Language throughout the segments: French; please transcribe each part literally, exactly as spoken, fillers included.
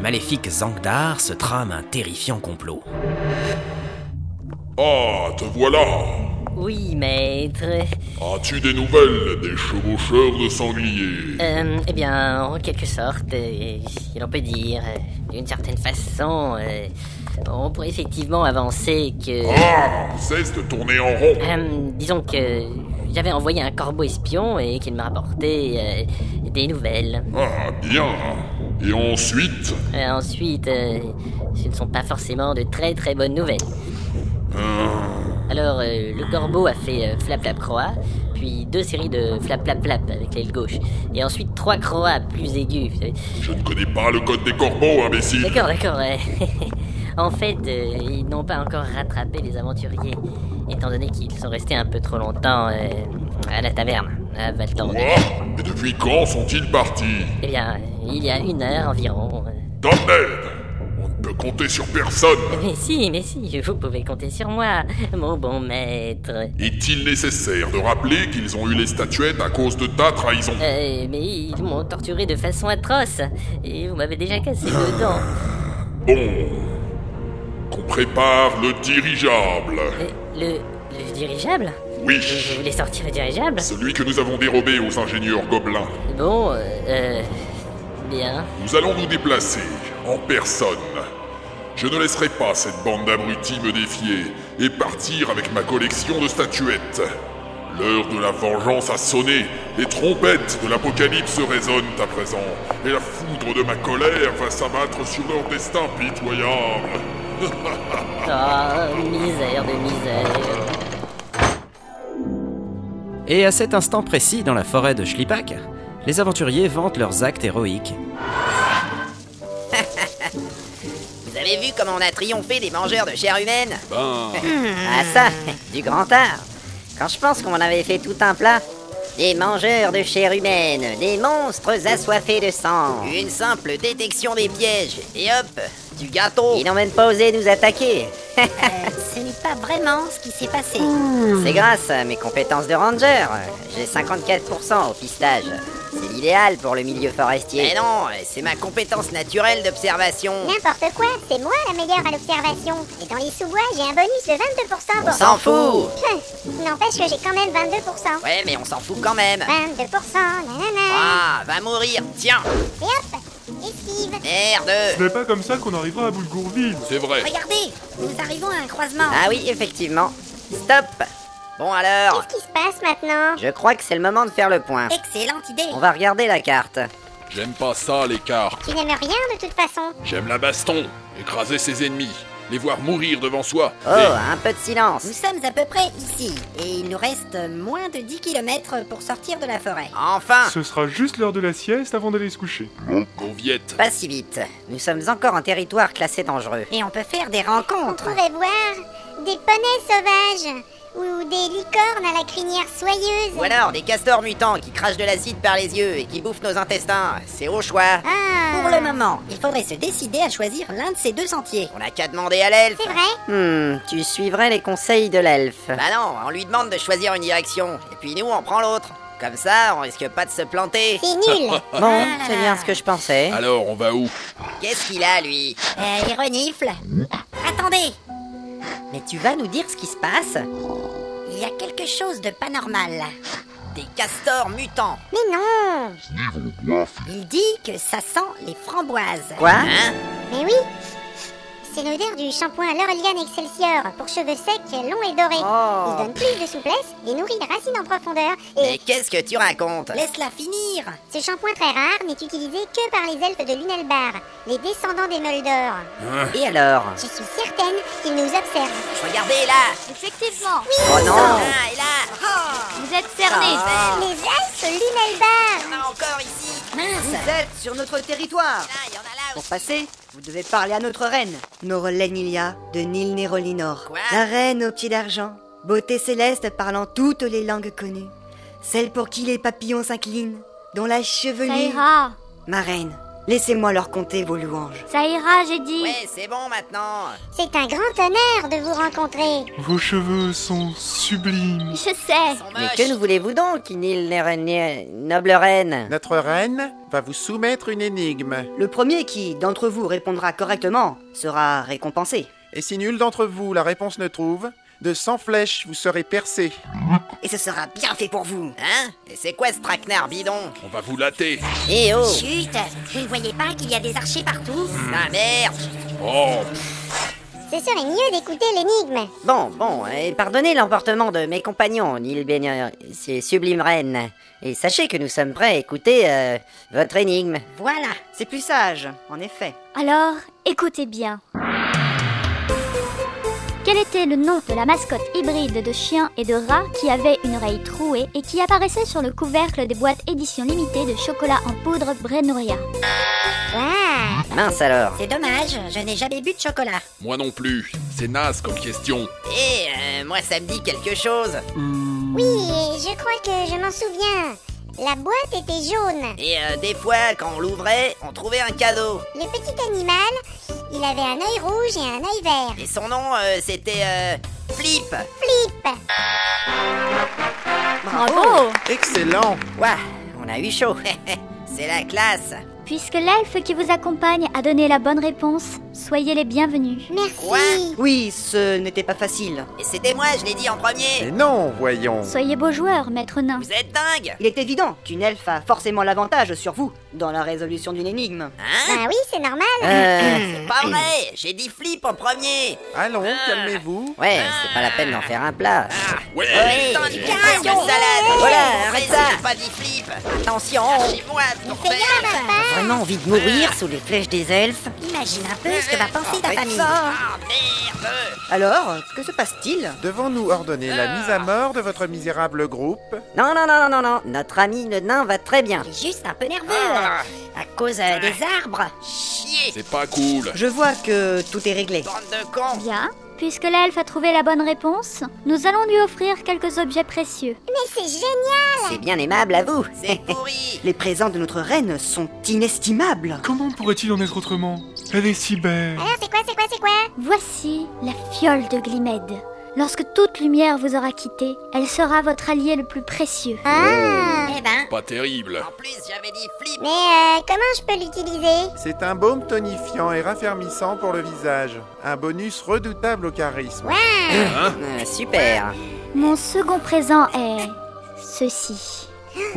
maléfique Zangdar se trame un terrifiant complot. Ah, te voilà! Oui, maître. As-tu des nouvelles des chevaucheurs de sangliers? Euh, eh bien, en quelque sorte, euh, si l'on peut dire, euh, d'une certaine façon, euh, on pourrait effectivement avancer que... Ah, cesse de tourner en rond! Euh, disons que j'avais envoyé un corbeau espion et qu'il m'a rapporté euh, des nouvelles. Ah, bien! Et ensuite? Euh, ensuite, euh, ce ne sont pas forcément de très très bonnes nouvelles. Euh... Alors, euh, le corbeau a fait euh, flap flap croix, puis deux séries de flap flap flap avec l'aile gauche, et ensuite trois croix plus aigus. Vous savez. Je ne connais pas le code des corbeaux, imbécile! D'accord, d'accord, ouais. En fait, euh, ils n'ont pas encore rattrapé les aventuriers, étant donné qu'ils sont restés un peu trop longtemps euh, à la taverne, à Valtorde. Quoi? Et depuis quand sont-ils partis? Eh bien, il y a une heure environ. Damned! On ne peut compter sur personne! Mais si, mais si, vous pouvez compter sur moi, mon bon maître. Est-il nécessaire de rappeler qu'ils ont eu les statuettes à cause de ta trahison? Euh, mais ils m'ont torturé de façon atroce, et vous m'avez déjà cassé deux dents. Bon... Qu'on prépare le dirigeable. Euh, le... le dirigeable? Oui. Vous voulez sortir le dirigeable? Celui que nous avons dérobé aux ingénieurs gobelins. Bon, euh... euh bien. Nous allons nous déplacer, en personne. Je ne laisserai pas cette bande d'abrutis me défier et partir avec ma collection de statuettes. L'heure de la vengeance a sonné, les trompettes de l'apocalypse résonnent à présent, et la foudre de ma colère va s'abattre sur leur destin pitoyable. Oh, misère de misère. Et à cet instant précis, dans la forêt de Schlippack, les aventuriers vantent leurs actes héroïques. Vous avez vu comment on a triomphé des mangeurs de chair humaine? Ben... Ah ça, du grand art. Quand je pense qu'on avait fait tout un plat. Des mangeurs de chair humaine, des monstres assoiffés de sang. Une simple détection des pièges, et hop, du gâteau. Ils n'ont même pas osé nous attaquer. Euh, ce n'est pas vraiment ce qui s'est passé. C'est grâce à mes compétences de ranger. J'ai cinquante-quatre pour cent au pistage. C'est l'idéal pour le milieu forestier. Mais non, c'est ma compétence naturelle d'observation. N'importe quoi, c'est moi la meilleure à l'observation. Et dans les sous-bois, j'ai un bonus de vingt-deux pour cent On pour... s'en fout. Hum, N'empêche que j'ai quand même vingt-deux pour cent. Ouais, mais on s'en fout quand même. vingt-deux pour cent, nanana. Ah, va mourir, tiens. Et hop, esquive. Merde. Ce n'est pas comme ça qu'on arrivera à Boulgourville. C'est vrai. Regardez, nous arrivons à un croisement. Ah oui, effectivement. Stop. Bon alors, Qu'est-ce qui se passe maintenant? je crois que c'est le moment de faire le point. Excellente idée. On va regarder la carte. J'aime pas ça, les cartes. Tu n'aimes rien de toute façon. J'aime la baston. Écraser ses ennemis. Les voir mourir devant soi. Oh, un peu de silence. Nous sommes à peu près ici, et il nous reste moins de dix kilomètres pour sortir de la forêt. Enfin. Ce sera juste l'heure de la sieste avant d'aller se coucher. Gauviette. Pas si vite. Nous sommes encore en territoire classé dangereux. Et on peut faire des rencontres. On pourrait voir des poneys sauvages ou des licornes à la crinière soyeuse. Ou alors des castors mutants qui crachent de l'acide par les yeux et qui bouffent nos intestins. C'est au choix. Ah. Pour le moment, il faudrait se décider à choisir l'un de ces deux sentiers. On n'a qu'à demander à l'elfe. C'est vrai? Hmm, tu suivrais les conseils de l'elfe. Bah non, on lui demande de choisir une direction. Et puis nous, on prend l'autre. Comme ça, on risque pas de se planter. C'est nul. Bon, c'est bien ce que je pensais. Alors, on va où? Qu'est-ce qu'il a, lui? Euh, il renifle. Attendez, Mais tu vas nous dire ce qui se passe? il y a quelque chose de pas normal. Des castors mutants. Mais non. Il dit que ça sent les framboises. Quoi? Hein? Mais oui. C'est l'odeur du shampoing Laurelian Excelsior pour cheveux secs, longs et dorés. Oh. Il donne plus de souplesse et nourrit les racines en profondeur. Mais Et qu'est-ce que tu racontes? Laisse-la finir. ce shampoing très rare n'est utilisé que par les elfes de Lunelbar, les descendants des Noldor. Et alors? Je suis certaine qu'ils nous observent. Regardez là. Effectivement, Oh non. Ah, et là. vous êtes cernés. Ah. Les elfes Lunelbar. Il y en a encore ici. Mince. êtes sur notre territoire. Là, il y en a là Pour aussi. passer, vous devez parler à notre reine, Norolenilia de Nilnerolinor. Quoi? La reine aux pieds d'argent, beauté céleste parlant toutes les langues connues. Celle pour qui les papillons s'inclinent, dont la Ça chevelure... ira. Ma reine, Laissez-moi leur conter vos louanges. Ça ira, j'ai dit. Ouais, c'est bon maintenant. C'est un grand honneur de vous rencontrer. Vos cheveux sont sublimes. Je sais. Mais que nous voulez-vous donc, Nil Néren- noble reine? Notre reine va vous soumettre une énigme. Le premier qui, d'entre vous, répondra correctement sera récompensé. Et si nul d'entre vous la réponse ne trouve, de cent flèches vous serez percé. Et ce sera bien fait pour vous. Hein? Et c'est quoi ce traquenard bidon? On va vous latter. Eh oh! Chut, vous ne voyez pas qu'il y a des archers partout? Ah merde! Oh, Ce serait mieux d'écouter l'énigme. Bon, bon, et pardonnez l'emportement de mes compagnons, Nil Bénia, c'est sublime reine. Et sachez que nous sommes prêts à écouter euh, votre énigme. Voilà. C'est plus sage, en effet. Alors, écoutez bien. Quel était le nom de la mascotte hybride de chien et de rat qui avait une oreille trouée et qui apparaissait sur le couvercle des boîtes édition limitée de chocolat en poudre Brenouria? Ah, Mince alors. C'est dommage, je n'ai jamais bu de chocolat. moi non plus. C'est naze comme question. Eh, euh, moi ça me dit quelque chose. oui, et je crois que je m'en souviens. La boîte était jaune. Et euh, des fois, quand on l'ouvrait, on trouvait un cadeau. Le petit animal, il avait un œil rouge et un œil vert. Et son nom, euh, c'était euh, Flip. Flip. Bravo! Excellent. Ouah, on a eu chaud. C'est la classe. Puisque l'elfe qui vous accompagne a donné la bonne réponse, soyez les bienvenus. Merci. Quoi? Oui, ce n'était pas facile. Et c'était moi, je l'ai dit en Mais premier. non, voyons. Soyez beau joueur, maître nain. Vous êtes dingue. Il est évident qu'une elfe a forcément l'avantage sur vous dans la résolution d'une énigme. Hein? Bah oui, c'est normal. Euh, c'est pas vrai. J'ai dit Flip en premier. Allons, calmez-vous. Ouais, c'est pas la peine d'en faire un plat. Ouais. Ouais, Putain, du du calme, calme. salade. Voilà, arrête ça. J'ai pas dit Flip. Attention. Chez moi, ton Fais gaffe, papa. Vraiment envie de mourir sous les flèches des elfes? Imagine un peu ce que va penser ta Arrête famille. ça. Ah merde. Alors, que se passe-t-il? Devons-nous ordonner la mise à mort de votre misérable groupe? Non, non, non, non, non, non. Notre ami le nain va très bien. Il est juste un peu nerveux. Ah. À cause euh, des arbres. Chier. C'est pas cool. Je vois que tout est réglé. Bande de cons. Bien. Puisque l'elfe a trouvé la bonne réponse, nous allons lui offrir quelques objets précieux. Mais c'est génial. C'est bien aimable à vous. C'est pourri. Les présents de notre reine sont inestimables. Comment pourrait-il en être autrement? Elle est si belle. Alors c'est quoi, c'est quoi, c'est quoi? Voici la fiole de Glimède. Lorsque toute lumière vous aura quitté, elle sera votre allié le plus précieux. Ah. Eh ben, Pas terrible. En plus, j'avais dit Flip. Mais euh, comment je peux l'utiliser? C'est un baume tonifiant et raffermissant pour le visage. Un bonus redoutable au charisme. Ah, super. Mon second présent est ceci.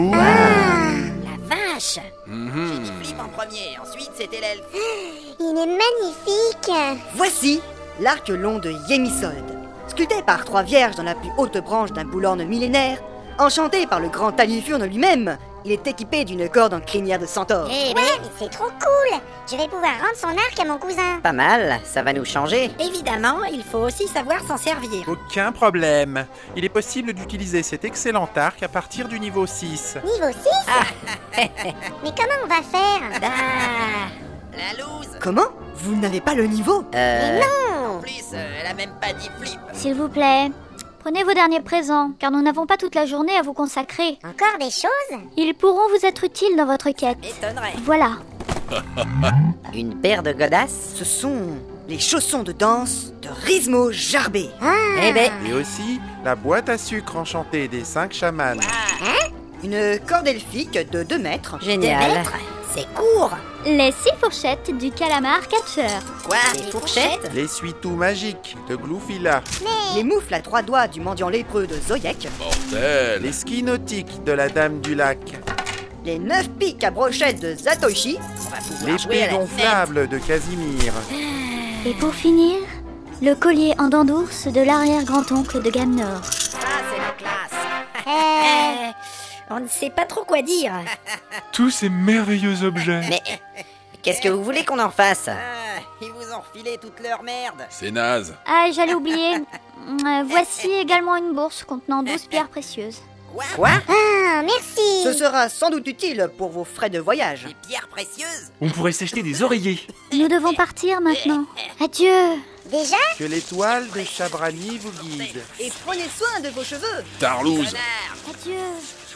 la vache. J'ai dit Flip en premier. Ensuite, c'était l'elfe. Il est magnifique. Voici l'arc long de Yemisold. Sculpté par trois vierges dans la plus haute branche d'un boulorne millénaire, enchanté par le grand Talifurne lui-même, il est équipé d'une corde en crinière de centaure. Eh Ouais, ben, mais c'est trop cool. Je vais pouvoir rendre son arc à mon cousin. Pas mal, ça va nous changer. évidemment, il faut aussi savoir s'en servir. Aucun problème. Il est possible d'utiliser cet excellent arc à partir du niveau six. Niveau six. Mais comment on va faire? Ah, La loose. Comment? Vous n'avez pas le niveau? Euh... Non. En plus, euh, elle a même pas dit Flip. S'il vous plaît, prenez vos derniers présents, car nous n'avons pas toute la journée à vous consacrer. Encore des choses? Ils pourront vous être utiles dans votre quête. M'étonnerait. Voilà. Une paire de godasses. Ce sont les chaussons de danse de Rizmo Jarbé. Eh ben, Et aussi la boîte à sucre enchantée des cinq chamans. Une corde elfique de deux mètres. génial. maîtres, c'est court. Les six fourchettes du calamar catcheur. Quoi? Des fourchettes? L'essuie-tout magique de Gloufila. Les moufles à trois doigts du mendiant lépreux de Zoyek. Bordel. Les skis nautiques de la Dame du Lac. Les neuf pics à brochettes de Zatoichi. On va pouvoir jouer à L'épée la gonflable de Casimir. Et pour finir, le collier en dents d'ours de l'arrière-grand-oncle de Gamnor. Ça, c'est la classe. Euh, On ne sait pas trop quoi dire. Tous ces merveilleux objets. Mais qu'est-ce que vous voulez qu'on en fasse? Ah, ils vous ont refilé toute leur merde. C'est naze. Ah, j'allais oublier. Euh, voici également une bourse contenant douze pierres précieuses. Quoi? Quoi? Ah, merci. Ce sera sans doute utile pour vos frais de voyage. Des pierres précieuses? On pourrait s'acheter des oreillers. Nous devons partir maintenant. Adieu. Déjà? Que l'étoile de Chabrani vous guide. Et prenez soin de vos cheveux. Tarlouse. Adieu.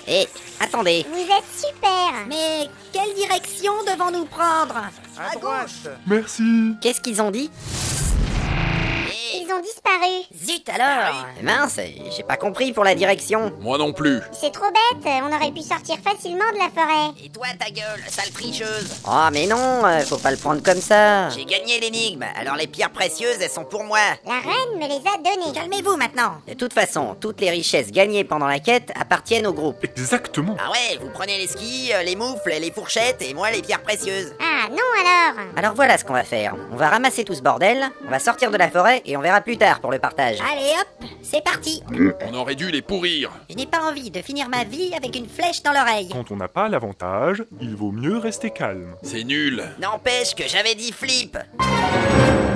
Hé, attendez. Vous êtes super. Mais quelle direction devons-nous prendre? À droite. Merci. Qu'est-ce qu'ils ont dit? Ils ont disparu. Zut alors. Mince, j'ai pas compris pour la direction. Moi non plus. C'est trop bête, on aurait pu sortir facilement de la forêt. Et toi, ta gueule, sale tricheuse. Oh, mais non, euh, faut pas le prendre comme ça. J'ai gagné l'énigme, alors les pierres précieuses, elles sont pour moi. La reine me les a données. Calmez-vous maintenant. De toute façon, toutes les richesses gagnées pendant la quête appartiennent au groupe. Exactement. Ah ouais, vous prenez les skis, euh, les moufles, les fourchettes, et moi les pierres précieuses. Ah non alors. Alors voilà ce qu'on va faire. On va ramasser tout ce bordel, on va sortir de la forêt, et on verra plus tard pour le partage. Allez hop, c'est parti. On aurait dû les pourrir. Je n'ai pas envie de finir ma vie avec une flèche dans l'oreille. Quand on n'a pas l'avantage, il vaut mieux rester calme. C'est nul. N'empêche que j'avais dit flip.